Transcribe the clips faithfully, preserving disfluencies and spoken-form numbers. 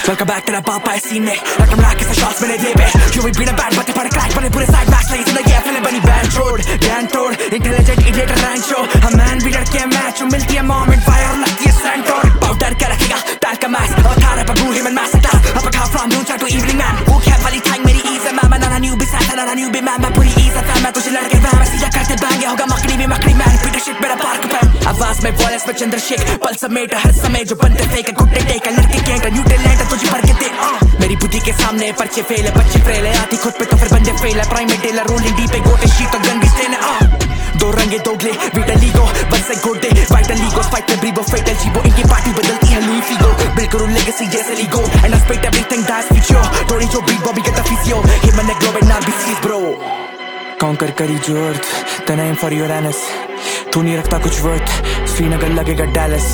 Welcome back to the pop I scene में Like I'm racking the shots मैंने दे पे You will beat a bad but पर crack पर पूरे side max नहीं जिंदगी अपने बनी band road Gan toad Intelligent idiot rancho A man भी लड़के match मिलती है mom and fire और लगती है Santor Powder क्या रखेगा ताल का max अवतार है पर booty man massacre Up a car from noon to evening man Who care वाली time मेरी ease है man मैं नाना newbie sat नाना newbie man मैं पूरी ease है fan मैं कुछ लड़के fan मैं सीधा करते bang ये होगा मकड़ी भी मकड़ी man Repeat shit मेरा park पे आवाज में वॉलेस में चंद्रशेखर पल समेट हर समय जो बनते फेक गुट्टे टेक लड़के केंट न्यू टैलेंट तुझे भर के दे मेरी बुद्धि के सामने पर्चे फेल है बच्चे फेल है आती खुद पे तो फिर बंदे फेल है प्राइम डेलर रोलिंग डी पे गोटे शीट और गन भी स्टेन है दो रंगे दोगले वीटल लीगो बस एक गोटे वाइटल लीगो फाइट में ब्रीबो फेटल जीबो इनकी पार्टी बदलती है लुई फिगो बिल्कुल लेगेसी जैसे Lego and I spit everything that's future story जो beat Bobby get the physio him and globe and नाल बी सीज ब्रो Conquer करी जो अर्थ the name for your anus तू नहीं रखता कुछ वर्थ श्रीनगर लगेगा Dallas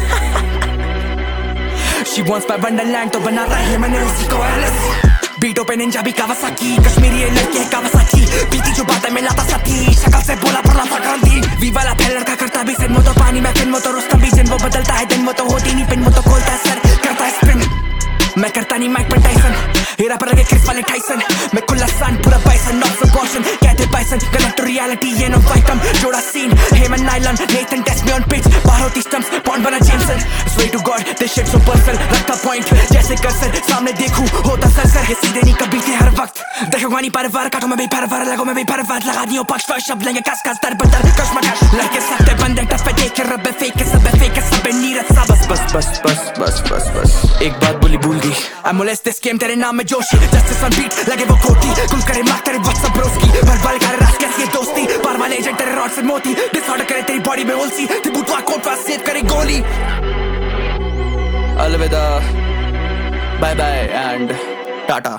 She wants my wonderland तो बना रहा है मैंने उसी को Alice बीटों पे निंजा भी कावासाकी कश्मीरी लड़के कावासाकी बीती जो बातें में लाता साथी शक्ल से बोला पर लाता क्रांति वी वाला फैल लड़का करता भी सिन वो तो पानी में फिन वो तो रुस्तम भी जिन वो बदलता है दिन वो तो होती नहीं पिन वो तो खोलता है सर करता है स्पिन मैं करता नहीं माइक पर टाइसन हेरा पर लगे क्रिस वाले टाइसन मैं खुला सन पूरा बाइसन नॉट सो कॉशन कहते बाइसन गलत तो रियलिटी ये नो फाइटम जोड़ा scene He Man nylon Nathan test me on pitch बाहर होती स्टम्प्स पॉइंट बना Jameson sway to god this shit so personal रखता पॉइंट जैसे कर्सर सामने देखूं होता सर ये सीधे नहीं कभी थे हर वक्त देखो गानी पर वार काटो मैं भी पर वार लगो मैं भी पर वार लगा दियो पक्ष पर शब्द लेंगे कस कस दर बदर कश्मकश लड़के सकते बंदे टफ पे देख के रब फेक सब फेक सब नीरज सा बस बस बस बस बस बस बस एक बात बोली भूल गई I molest this game तेरे नाम में जोशी Justice on beat लगे वो कोटी कुल करे मार तेरे WhatsApp ब्रोस्की भर भर करे रास कैसी है दोस्ती पार वाले एजेंट तेरे रॉड से मोती डिसऑर्डर करे तेरी बॉडी में होलसी ते बुटवा कोट वास सेव करे गोली अलविदा बाय बाय एंड टाटा